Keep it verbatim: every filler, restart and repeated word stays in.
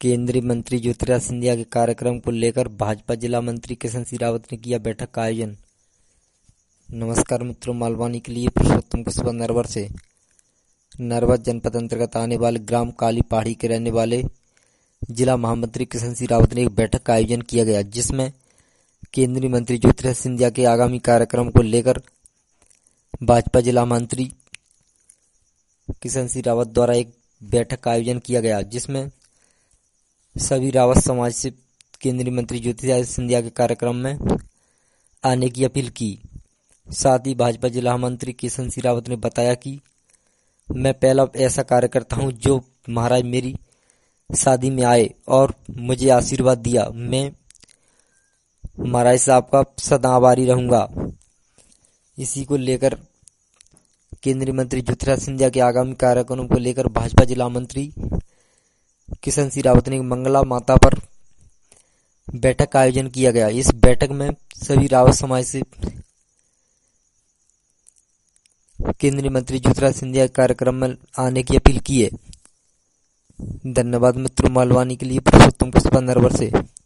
केंद्रीय मंत्री ज्योतिरादित्य सिंधिया के कार्यक्रम को लेकर भाजपा जिला मंत्री किशन सिंह रावत ने किया बैठक का आयोजन। नमस्कार मित्रों, मालवानी के लिए पुरुषोत्तम कुशवाहा नरवर से। नरवर जनपद अंतर्गत आने वाले ग्राम काली पहाड़ी के रहने वाले जिला महामंत्री किशन सिंह रावत ने एक बैठक का आयोजन किया गया, जिसमें केंद्रीय मंत्री ज्योतिरादित्य सिंधिया के आगामी कार्यक्रम को लेकर भाजपा जिला मंत्री किशन सिंह रावत द्वारा एक बैठक का आयोजन किया गया, जिसमें सभी रावत समाज से केंद्रीय मंत्री ज्योतिरादित्य सिंधिया के कार्यक्रम में आने की अपील की। साथ ही भाजपा जिला मंत्री किशन सिंह रावत ने बताया कि मैं पहला ऐसा कार्यकर्ता हूं जो महाराज मेरी शादी में आए और मुझे आशीर्वाद दिया। मैं महाराज साहब का सदा आभारी रहूंगा। इसी को लेकर केंद्रीय मंत्री ज्योतिरादित्य सिंधिया के आगामी कार्यक्रमों को लेकर भाजपा जिला मंत्री किशन सिंह रावत ने मंगला माता पर बैठक का आयोजन किया गया। इस बैठक में सभी रावत समाज से केंद्रीय मंत्री ज्योतिरादित्य सिंधिया के कार्यक्रम में आने की अपील की है। धन्यवाद मित्रों, मालवानी के लिए पुरुषोत्तम कुशवाहा नरवर से।